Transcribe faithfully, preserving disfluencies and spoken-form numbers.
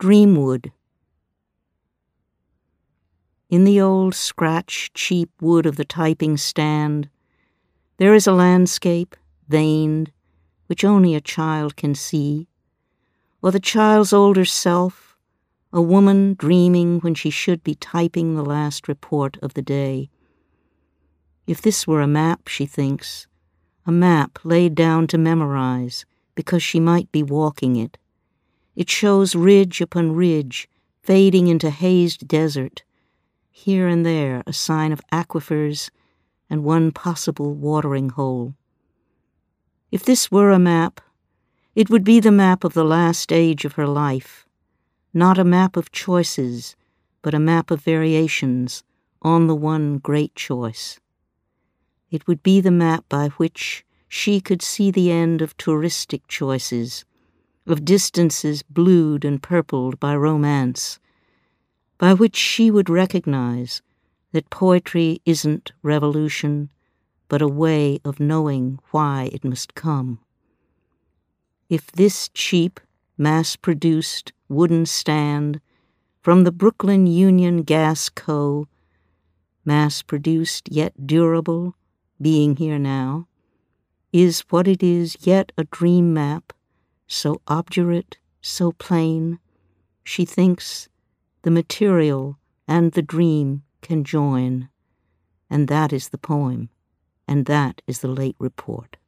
Dreamwood. In the old scratch, cheap wood of the typing stand, there is a landscape, veined, which only a child can see, or the child's older self, a woman dreaming when she should be typing the last report of the day. If this were a map, she thinks, a map laid down to memorize, because she might be walking it. It shows ridge upon ridge, fading into hazed desert, here and there a sign of aquifers and one possible watering hole. If this were a map, it would be the map of the last age of her life, not a map of choices, but a map of variations on the one great choice. It would be the map by which she could see the end of touristic choices, of distances blued and purpled by romance, by which she would recognize that poetry isn't revolution, but a way of knowing why it must come. If this cheap, mass-produced wooden stand from the Brooklyn Union Gas Co., mass-produced yet durable, being here now, is what it is yet a dream map, so obdurate, so plain, she thinks the material and the dream can join, and that is the poem, and that is the late report.